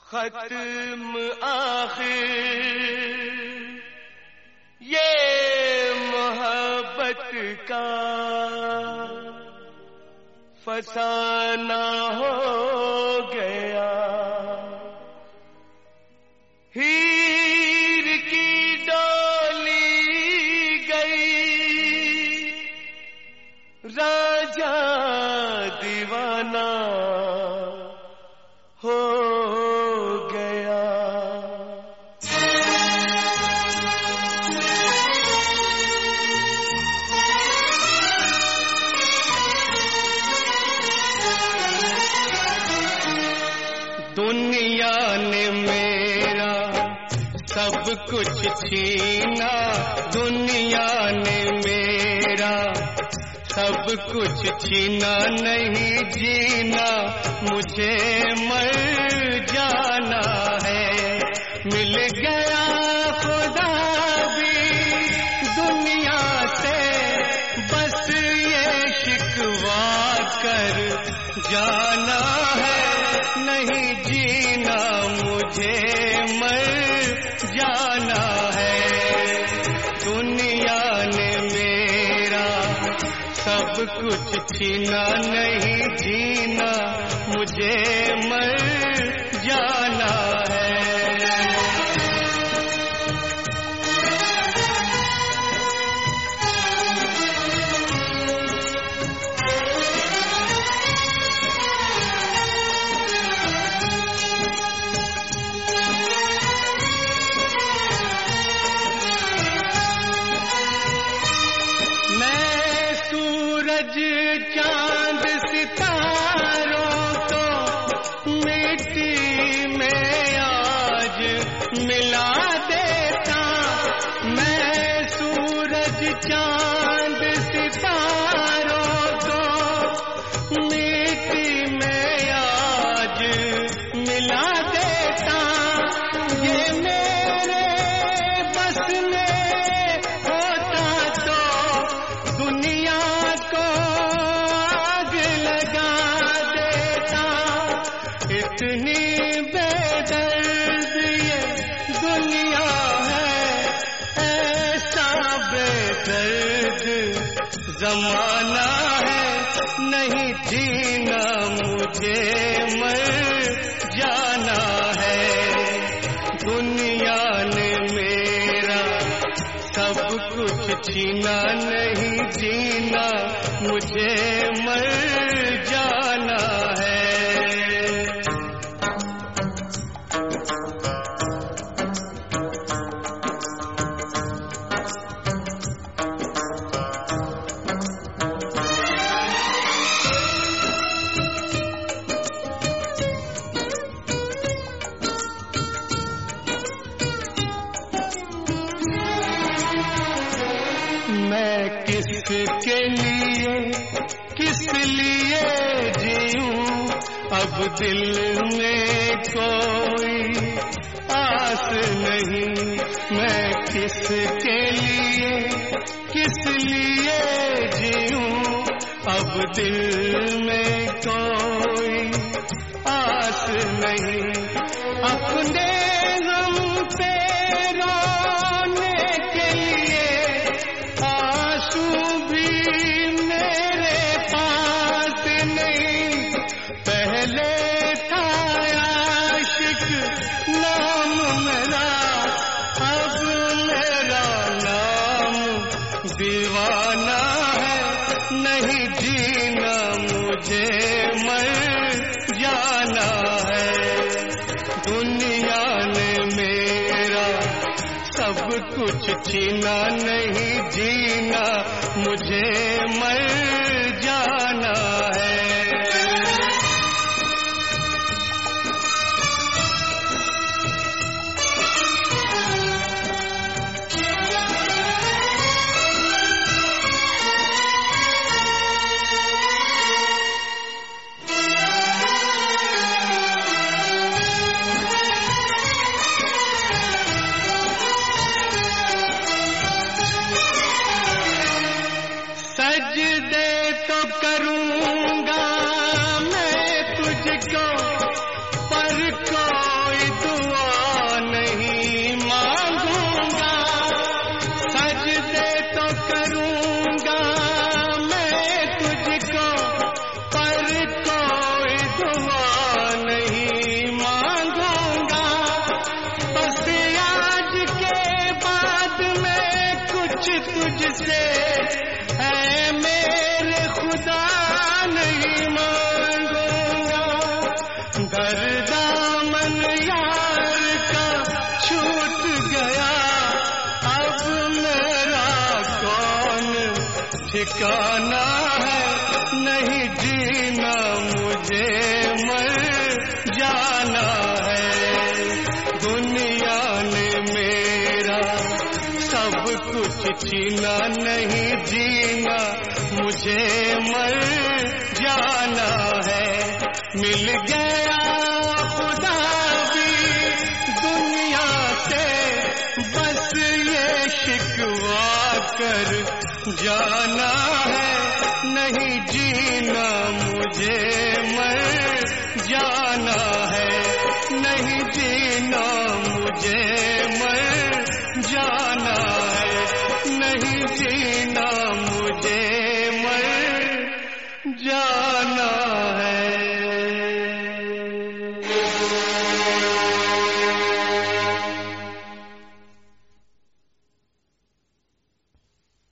खत्म आखिर ये मोहब्बत का फसाना हो गया। हीर की डोली गई, राजा दीवाना हो गया। दुनिया ने मेरा सब कुछ छीना, दुनिया ने मेरा सब कुछ छीना, नहीं जीना मुझे मर जाना है। मिल गया खुदा भी दुनिया से, बस ये शिकवा कर जाना है। नहीं जीना मुझे मर जाना है। दुनिया ने मेरा सब कुछ छीना, नहीं जीना मुझे मर जाना है। चांद सितारों को मिट्टी में आज मिला देता, मैं सूरज चांद सितारों को मिट्टी में आज मिला देता। ये मेरे बस में होता तो दुनिया इतनी बेदर्द ये दुनिया है, ऐसा बेदर्द जमाना है। नहीं जीना मुझे मर जाना है। दुनिया ने मेरा सब कुछ छीना, नहीं जीना मुझे मर जाना है। मैं किसके लिए किस लिए जीऊं, अब दिल में कोई आस नहीं। मैं किसके लिए किस लिए जीऊं, अब दिल में कोई आस नहीं। अपने गम पे रोने के लिए आंसू भी मेरे पास नहीं। पहले था आशिक नाम मेरा, अब मेरा नाम दीवाना है। नहीं जीना मुझे मर जाना है। दुनिया ने मेरा सब कुछ छीना, नहीं जीना मुझे मर जाना है। सजदे तो तुझसे है मेरे खुदा नहीं मांगूंगा। दामन यार का छूट गया, अब मेरा कौन ठिकाना है। नहीं जीना मुझे मर जाना है। दुनिया ने मेरा सब कुछ छीना, नहीं जीना मुझे मर जाना है। मिल गया खुदा भी दुनिया से, बस ये शिकवा कर जाना है। नहीं जीना मुझे मर जाना है। नहीं जीना मुझे मर जाना है। नहीं जीना